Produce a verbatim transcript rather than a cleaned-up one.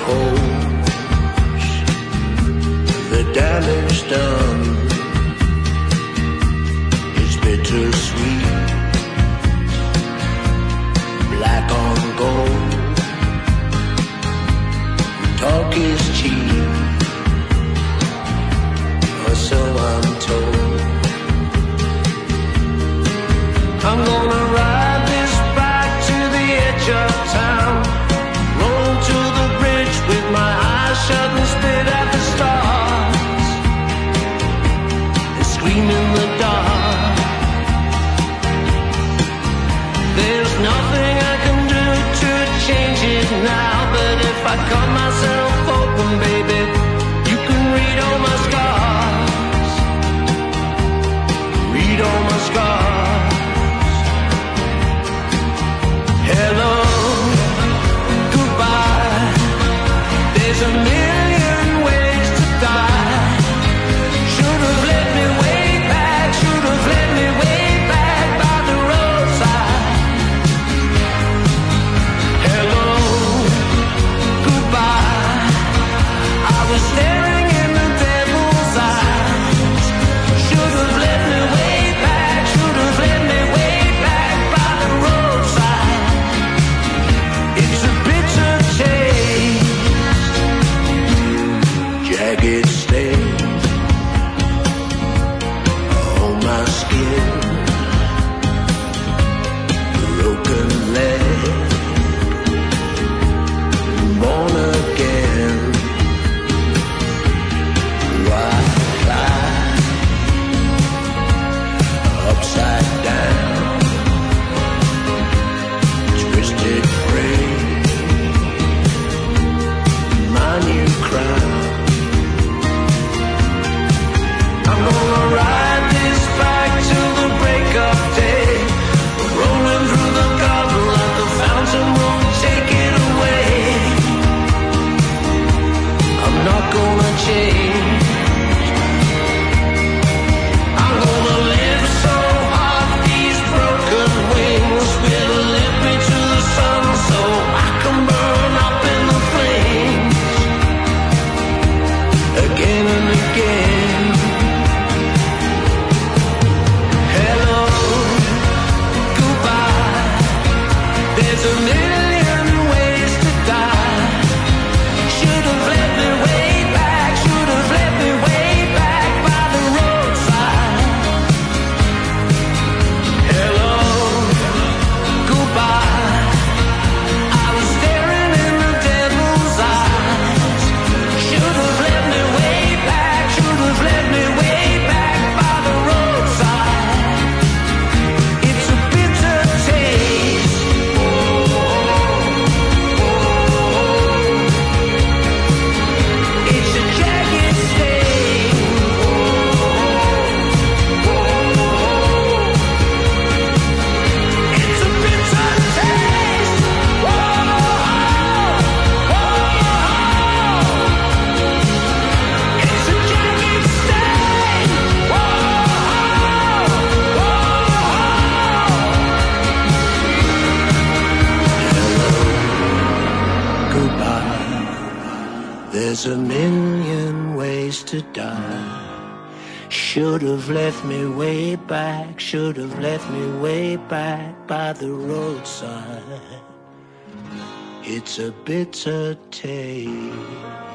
course, the damage done is bittersweet, black on gold. Talk is cheap, or so I'm told. I'm gonna ride this bike to the edge of town, roll to the bridge with my eyes shut and spit at the stars, and scream in the dark. There's nothing I can do to change it now, but if I cut myself open, baby, you can read all my scars, read all my scars. Hello, goodbye, there's a million ways to die. Should have let me way back, should have let me way back by the roadside. Hello, goodbye, I was staring in the devil's eyes. Should have let me way back, should have let me way back by the roadside. It's a bitter taste, jagged stains on my skin, broken leg, born again. Why fly upside down, twisted frame, my new crown. I'm gonna ride this bike till the break of day, rolling through the garden like the fountain won't take it away. I'm not gonna change, I'm gonna live so hard these broken wings will lift me to the sun so I can burn up in the flames again and again. Hello, goodbye, there's a million ways to die. Should have let me way back, should have let me way back by the roadside. Hello, goodbye, I was staring in the devil's eyes. Should have let me way back, should have let me way back by the roadside. It's a bitter taste, it's a jagged stain. It's a bitter taste. It's a jagged stain. Hello, goodbye, there's a million ways to die. Should have left me way back, should have left me way back by the roadside. It's a bitter taste.